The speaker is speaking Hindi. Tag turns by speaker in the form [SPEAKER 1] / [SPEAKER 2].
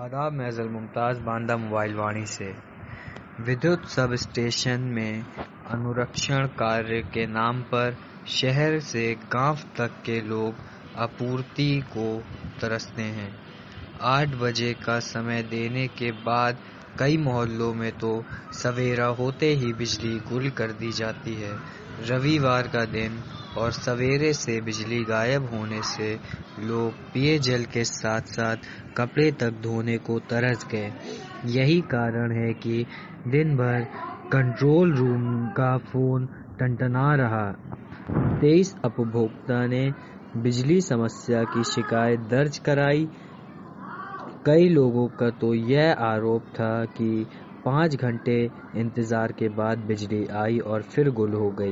[SPEAKER 1] आदाब। मैं मुमताज़ बांदा मोबाइल वाणी से। विद्युत सब स्टेशन में अनुरक्षण कार्य के नाम पर शहर से गांव तक के लोग आपूर्ति को तरसते हैं। 8 बजे का समय देने के बाद कई मोहल्लों में तो सवेरा होते ही बिजली गुल कर दी जाती है। रविवार का दिन और सवेरे से बिजली गायब होने से लोग पेयजल के साथ साथ कपड़े तक धोने को तरस गए। यही कारण है कि दिन भर कंट्रोल रूम का फोन टनटना रहा। 23 उपभोक्ता ने बिजली समस्या की शिकायत दर्ज कराई। कई लोगों का तो यह आरोप था कि 5 घंटे इंतजार के बाद बिजली आई और फिर गुल हो गई।